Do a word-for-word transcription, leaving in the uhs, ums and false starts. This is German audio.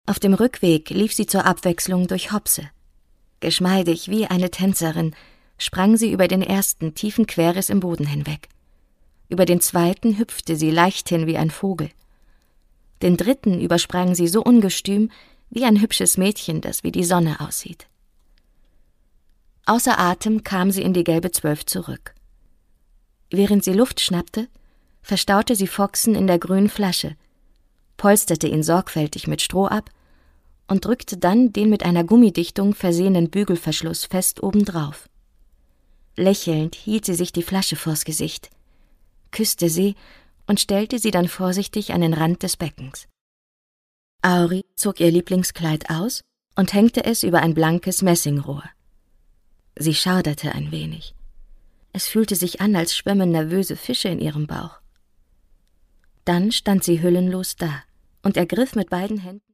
Auf dem Rückweg lief sie zur Abwechslung durch Hopse. Geschmeidig wie eine Tänzerin sprang sie über den ersten tiefen Querriss im Boden hinweg. Über den zweiten hüpfte sie leichthin wie ein Vogel. Den dritten übersprang sie so ungestüm wie ein hübsches Mädchen, das wie die Sonne aussieht. Außer Atem kam sie in die gelbe Zwölf zurück. Während sie Luft schnappte, verstaute sie Foxen in der grünen Flasche, polsterte ihn sorgfältig mit Stroh ab und drückte dann den mit einer Gummidichtung versehenen Bügelverschluss fest obendrauf. Lächelnd hielt sie sich die Flasche vors Gesicht, küsste sie und stellte sie dann vorsichtig an den Rand des Beckens. Auri zog ihr Lieblingskleid aus und hängte es über ein blankes Messingrohr. Sie schauderte ein wenig. Es fühlte sich an, als schwämmen nervöse Fische in ihrem Bauch. Dann stand sie hüllenlos da und ergriff mit beiden Händen